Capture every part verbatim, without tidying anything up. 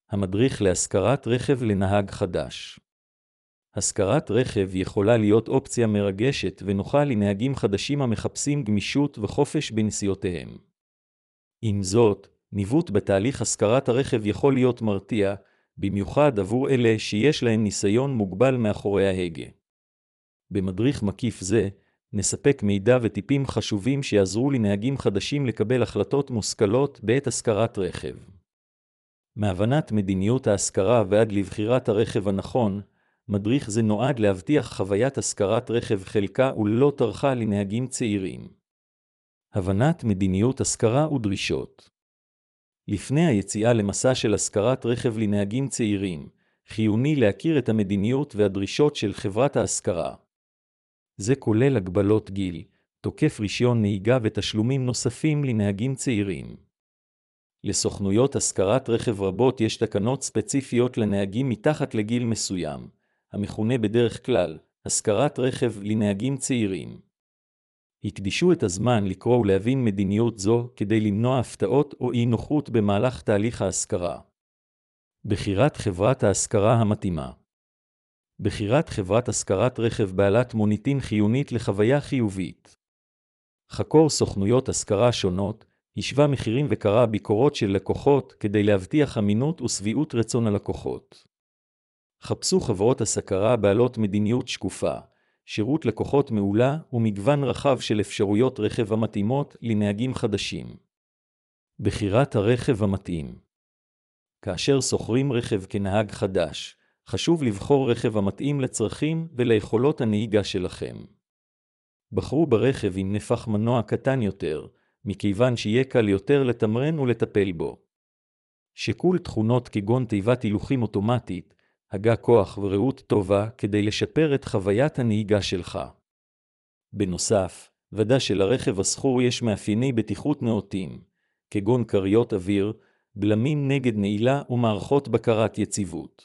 המדריך להשכרת רכב לנהג חדש. השכרת רכב יכולה להיות אופציה מרגשת ונוחה לנהגים חדשים המחפשים גמישות וחופש בנסיעותיהם. עם זאת, ניווט בתהליך השכרת הרכב יכול להיות מרתיע, במיוחד עבור אלה שיש להם ניסיון מוגבל מאחורי ההגה. במדריך מקיף זה, נספק מידע וטיפים חשובים שיעזרו לנהגים חדשים לקבל החלטות מושכלות בעת השכרת רכב. מהבנת מדיניות ההשכרה ועד לבחירת הרכב הנכון, מדריך זה נועד להבטיח חוויית השכרת רכב חלקה וללא טרחה לנהגים צעירים. הבנת מדיניות השכרה ודרישות. לפני היציאה למסע של השכרת רכב לנהגים צעירים, חיוני להכיר את המדיניות והדרישות של חברת ההשכרה. זה כולל הגבלות גיל, תוקף רישיון נהיגה ותשלומים נוספים לנהגים צעירים. לסוכנויות השכרת רכב רבות יש תקנות ספציפיות לנהגים מתחת לגיל מסוים, המכונה בדרך כלל השכרת רכב לנהגים צעירים. הקדישו את הזמן לקרוא ולהבין מדיניות זו כדי למנוע הפתעות או אי נוחות במהלך תהליך ההשכרה. בחירת חברת ההשכרה המתאימה. בחירת חברת השכרת רכב בעלת מוניטין חיונית לחוויה חיובית. חקור סוכנויות השכרה שונות, השווה מחירים וקרא ביקורות של לקוחות כדי להבטיח אמינות ושביעות רצון הלקוחות. חפשו חברות השכרה בעלות מדיניות שקופה, שירות לקוחות מעולה ומגוון רחב של אפשרויות רכב המתאימות לנהגים חדשים. בחירת הרכב המתאים. כאשר שוכרים רכב כנהג חדש, חשוב לבחור רכב המתאים לצרכים וליכולות הנהיגה שלכם. בחרו ברכב עם נפח מנוע קטן יותר, מכיוון שיהיה קל יותר לתמרן ולטפל בו. שקול תכונות כגון תיבת הילוכים אוטומטית, הגה כוח וראות טובה כדי לשפר את חוויית הנהיגה שלך. בנוסף, ודא שלרכב השכור יש מאפייני בטיחות נאותים, כגון כריות אוויר, בלמים נגד נעילה ומערכות בקרת יציבות.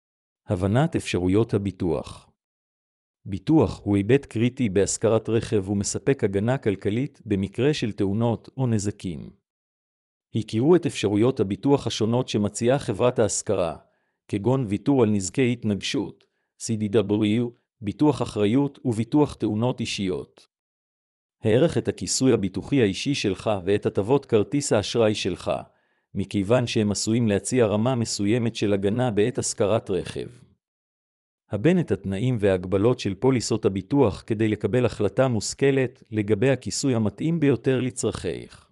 הבנת אפשרויות הביטוח. ביטוח הוא היבט קריטי בהשכרת רכב ומספק הגנה כלכלית במקרה של תאונות או נזקים. הכירו את אפשרויות הביטוח השונות שמציעה חברת ההשכרה, כגון ויתור על נזקי התנגשות, סי די דאבליו, ביטוח אחריות וביטוח תאונות אישיות. הערך את הכיסוי הביטוחי האישי שלך ואת הטבות כרטיס האשראי שלך, מכיוון שהם עשויים להציע רמה מסוימת של הגנה בעת השכרת רכב. הבן את התנאים וההגבלות של פוליסות הביטוח כדי לקבל החלטה מושכלת לגבי הכיסוי המתאים ביותר לצרכייך.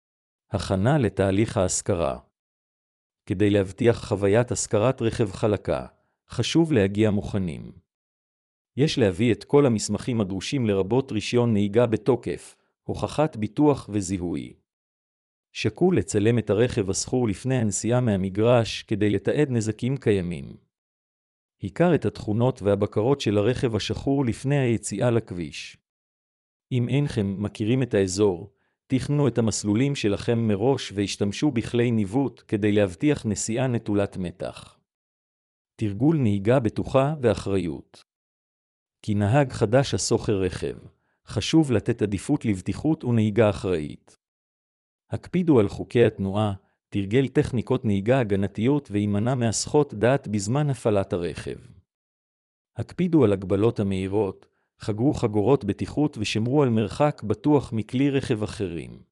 הכנה לתהליך ההשכרה. כדי להבטיח חוויית השכרת רכב חלקה, חשוב להגיע מוכנים. יש להביא את כל המסמכים הדרושים לרבות רישיון נהיגה בתוקף, הוכחת ביטוח וזיהוי. שקול לצלם את הרכב השכור לפני הנסיעה מהמגרש כדי לתעד נזקים קיימים. הכר את התכונות והבקרות של הרכב השחור לפני היציאה לכביש. אם אינכם מכירים את האזור, תכנו את המסלולים שלכם מראש והשתמשו בכלי ניווט כדי להבטיח נסיעה נטולת מתח. תרגול נהיגה בטוחה ואחריות. כי נהג חדש השוכר רכב, חשוב לתת עדיפות לבטיחות ונהיגה אחראית. הקפידו על חוקי התנועה, תרגל טכניקות נהיגה הגנתיות וימנע מהסחות דעת בזמן הפעלת הרכב. הקפידו על הגבלות המהירות, חגרו חגורות בטיחות ושמרו על מרחק בטוח מכלי רכב אחרים.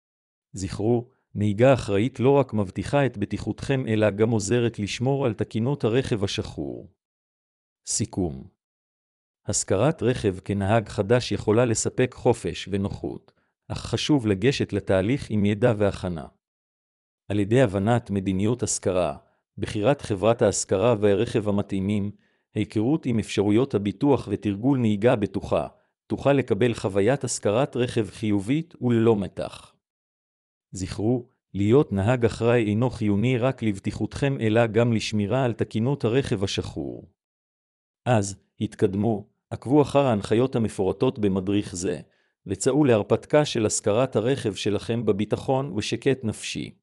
זכרו, נהיגה אחראית לא רק מבטיחה את בטיחותכם אלא גם עוזרת לשמור על תקינות הרכב השחור. סיכום. השכרת רכב כנהג חדש יכולה לספק חופש ונוחות, אך חשוב לגשת לתהליך עם ידע והכנה. על ידי הבנת מדיניות השכרה, בחירת חברת ההשכרה והרכב המתאימים, היכרות עם אפשרויות הביטוח ותרגול נהיגה בטוחה, תוכל לקבל חוויית השכרת רכב חיובית וללא מתח. זכרו, להיות נהג אחראי אינו חיוני רק לבטיחותכם אלא גם לשמירה על תקינות הרכב השחור. אז, התקדמו, עקבו אחר ההנחיות המפורטות במדריך זה, וצאו להרפתקה של השכרת הרכב שלכם בביטחון ושקט נפשי.